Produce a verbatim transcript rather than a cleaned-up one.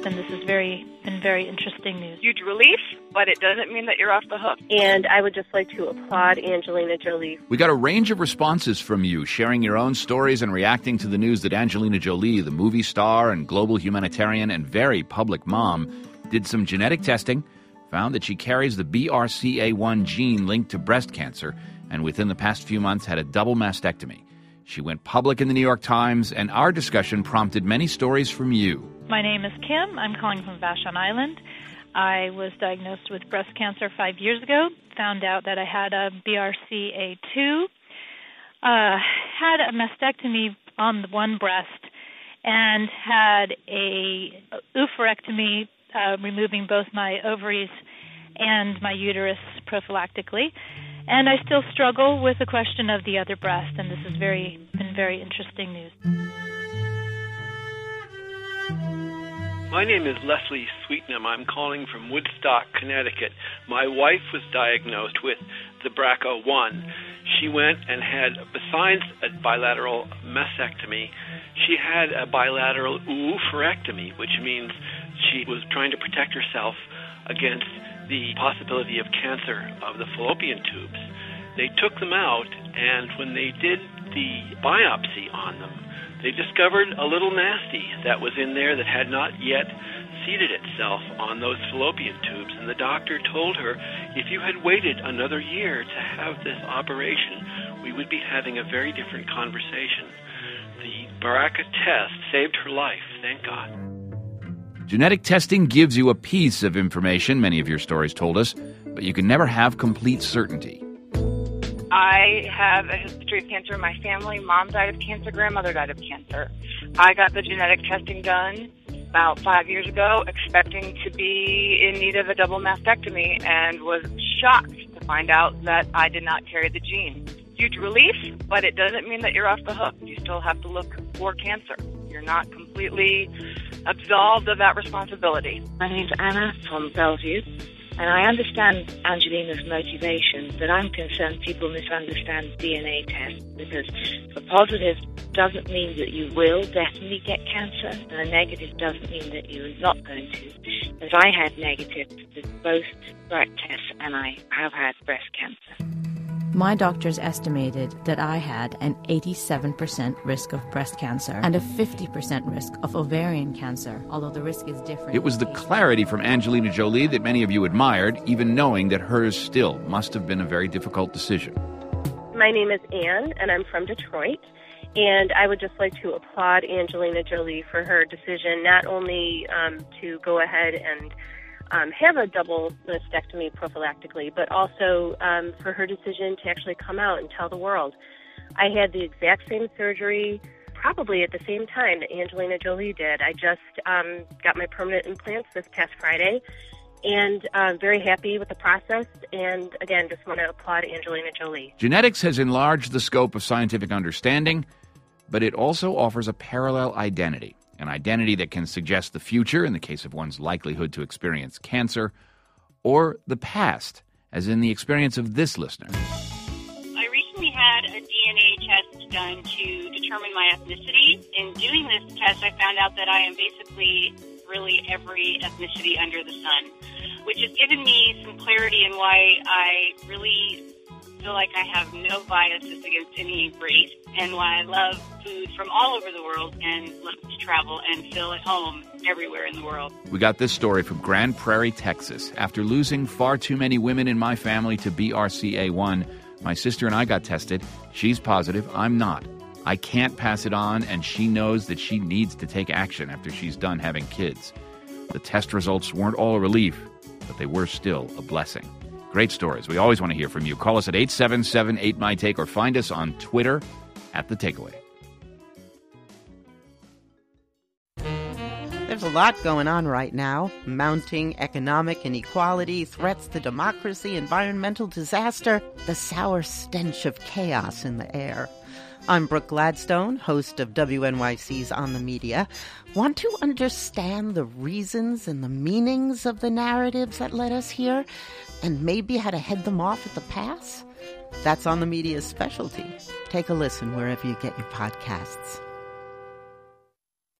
and this has very been very interesting news. Huge relief, but it doesn't mean that you're off the hook. And I would just like to applaud Angelina Jolie. We got a range of responses from you, sharing your own stories and reacting to the news that Angelina Jolie, the movie star and global humanitarian and very public mom, did some genetic testing, found that she carries the B R C A one gene linked to breast cancer, and within the past few months had a double mastectomy. She went public in the New York Times, and our discussion prompted many stories from you. My name is Kim. I'm calling from Vashon Island. I was diagnosed with breast cancer five years ago, found out that I had a B R C A two, uh, had a mastectomy on the one breast, and had a oophorectomy, uh, removing both my ovaries and my uterus prophylactically. And I still struggle with the question of the other breast, and this has very been very interesting news. My name is Leslie Sweetnam. I'm calling from Woodstock, Connecticut. My wife was diagnosed with the B R C A one. She went and had, besides a bilateral mastectomy, she had a bilateral oophorectomy, which means she was trying to protect herself against the possibility of cancer of the fallopian tubes. They took them out, and when they did the biopsy on them, they discovered a little nasty that was in there that had not yet seated itself on those fallopian tubes. And the doctor told her, if you had waited another year to have this operation, we would be having a very different conversation. The B R C A test saved her life, thank God. Genetic testing gives you a piece of information, many of your stories told us, but you can never have complete certainty. I have a history of cancer in my family. Mom died of cancer, grandmother died of cancer. I got the genetic testing done about five years ago, expecting to be in need of a double mastectomy, and was shocked to find out that I did not carry the gene. Huge relief, but it doesn't mean that you're off the hook. You still have to look for cancer. You're not completely absolved of that responsibility. My name's Anna from Bellevue, and I understand Angelina's motivation, but I'm concerned people misunderstand D N A tests, because a positive doesn't mean that you will definitely get cancer, and a negative doesn't mean that you're not going to. As I had negatives with both B R C A tests, and I have had breast cancer. My doctors estimated that I had an eighty-seven percent risk of breast cancer and a fifty percent risk of ovarian cancer, although the risk is different. It was the clarity from Angelina Jolie that many of you admired, even knowing that hers still must have been a very difficult decision. My name is Anne, and I'm from Detroit. And I would just like to applaud Angelina Jolie for her decision not only um, to go ahead and Um, have a double mastectomy prophylactically, but also um, for her decision to actually come out and tell the world. I had the exact same surgery probably at the same time that Angelina Jolie did. I just um, got my permanent implants this past Friday, and I'm very happy with the process, and again, just want to applaud Angelina Jolie. Genetics has enlarged the scope of scientific understanding, but it also offers a parallel identity. An identity that can suggest the future in the case of one's likelihood to experience cancer, or the past, as in the experience of this listener. I recently had a D N A test done to determine my ethnicity. In doing this test, I found out that I am basically really every ethnicity under the sun, which has given me some clarity in why I really feel like I have no biases against any race, and why I love food from all over the world and love to travel and feel at home everywhere in the world. We got this story from Grand Prairie, Texas. After losing far too many women in my family to B R C A one, my sister and I got tested. She's positive, I'm not. I can't pass it on, and she knows that she needs to take action after she's done having kids. The test results weren't all a relief, but they were still a blessing. Great stories. We always want to hear from you. Call us at eight seven seven eight M Y T A K E or find us on Twitter at The Takeaway. There's a lot going on right now. Mounting economic inequality, threats to democracy, environmental disaster, the sour stench of chaos in the air. I'm Brooke Gladstone, host of W N Y C's On the Media. Want to understand the reasons and the meanings of the narratives that led us here, and maybe how to head them off at the pass? That's On the Media's specialty. Take a listen wherever you get your podcasts.